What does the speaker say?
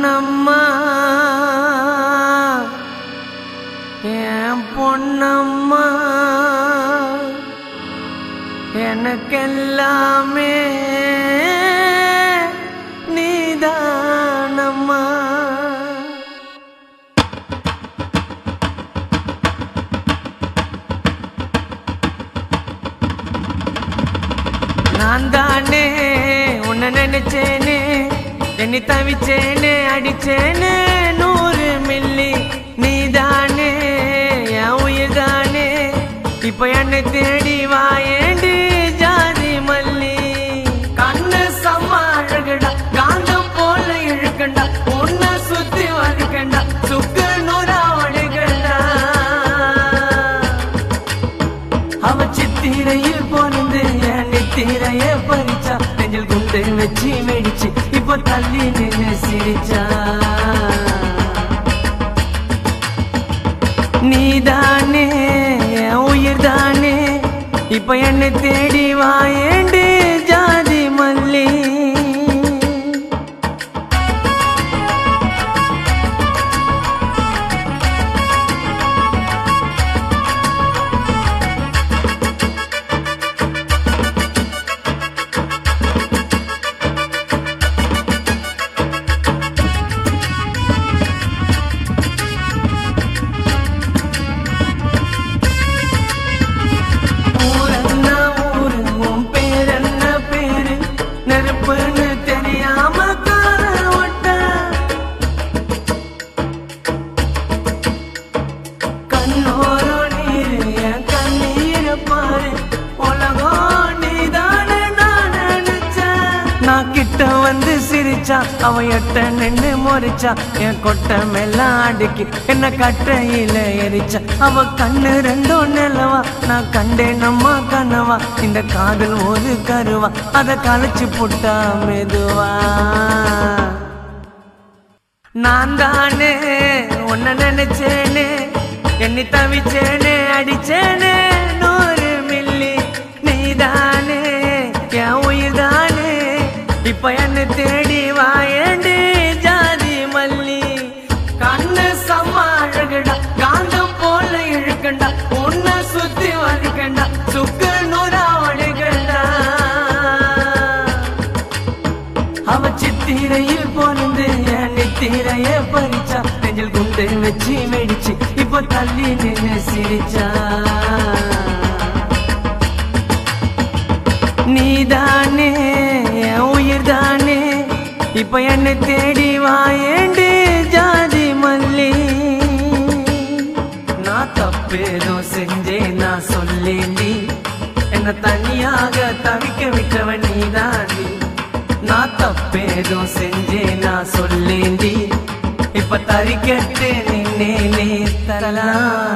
தானம்மா என் பொன்னம்மா எனக்கெல்லாமே நீதானம்மா. நான் தானே உன்னை நினைச்சேனே, என்னை தவிச்சேனே, அடிச்சேனே 100 மில்லி. நீதானே என் உயிர் தானே, இப்ப என்னை தேடி வாயேண்டி ஜாதி மல்லி. கண்ணு செம்ம அழகுடா, காந்தம் போல இழுக்கண்டா, உன்னை சுத்தி வலிக்கண்டா, சுக்கு நூறா ஒழிக்கண்டா. அவ சித்திரையில் பொருந்து என் நித்திரைய பறிச்சா, நெஞ்சில் குண்டு வச்சு வெடிச்சு இப்ப தள்ளி நின்று சிரிச்சா. நீதானே என் உயிர் தானே, இப்ப என்னை தேடி வாயேண்டி ஜாதி மல்லி. நான் கிட்ட வந்து சிரிச்சா, அவ எட்ட நின்று முறிச்சா, என் கொட்டை மெல்லாம் அடுக்கி என்ன கட்டையில எரிச்சா. அவ கண்ணு 2 நிலவா, நான் கண்டேன் நம்ம கனவா, இந்த காதல் ஒரு கருவா, அத கழிச்சு புட்டா மெதுவா. நான் தானே உன்னை நினைச்சேனே, என்னை தவிச்சேனே, அடிச்சேனே 100 மில்லி. நீதானே என் உயிர் தானே, இப்ப என்னை தேடி வாயேண்டி ஜாதி மல்லி. கண்ணு செம்ம அழகுடா, காந்தம் போல இழுக்கண்டா, உன்னை சுத்தி வலிக்கண்டா, சுக்கு நூறா ஒழிக்கண்டா. அவ சித்திரையில் பொருந்து என் நித்திரைய பறிச்சா, நெஞ்சில் குண்டு வச்சு வெடிச்சு இப்ப தள்ளி நின்று சிரிச்சா. நீதானே என் உயிர் தானே, இப்ப என்னை தேடி வாயேண்டி ஜாதி மல்லி. நான் தப்பேதோ செஞ்சேன் நான் சொல்லேண்டி, என்ன தனியாக தவிக்க விட்டவன் நீதாண்டி. நான் தப்பேதோ செஞ்சேன் நான் சொல்லேண்டி, இப்ப தரிக்கட்டு நின்னே தரலாம்.